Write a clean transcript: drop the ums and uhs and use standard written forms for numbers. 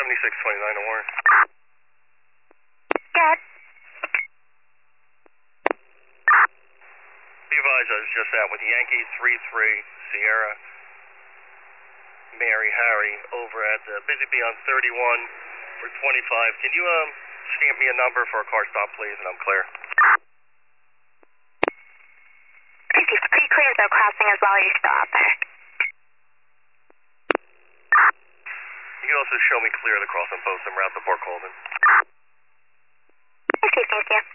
7629 to Warren. Good. Be advised, I was just out with Yankee 33 Sierra Mary Harry over at Busy Bee on 31 for 25. Can you stamp me a number for a car stop, please, and I'm clear? Pretty clear though, crossing as well as you stop. You can also show me clear the crossing post and route to Port Colden. Okay, thank you.